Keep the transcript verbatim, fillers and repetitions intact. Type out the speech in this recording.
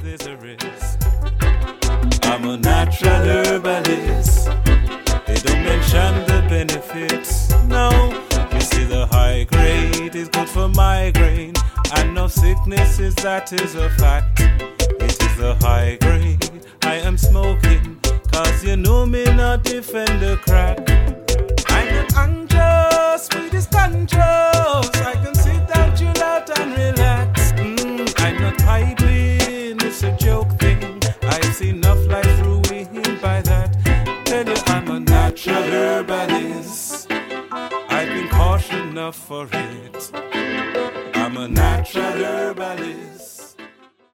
there's a risk. I'm a natural herbalist. They don't mention the benefits. No, you see the high grade is good for migraine. And no sicknesses, that is a fact. It is the high grade I am smoking. Cause you know me not defend the crack. I'm not anxious with this controls. I can sit down, chill out and relax. Mm, I'm not piping, it's a joke thing. I've seen enough life ruined by that. Tell you I'm a natural herbalist. I've been cautioned enough for it.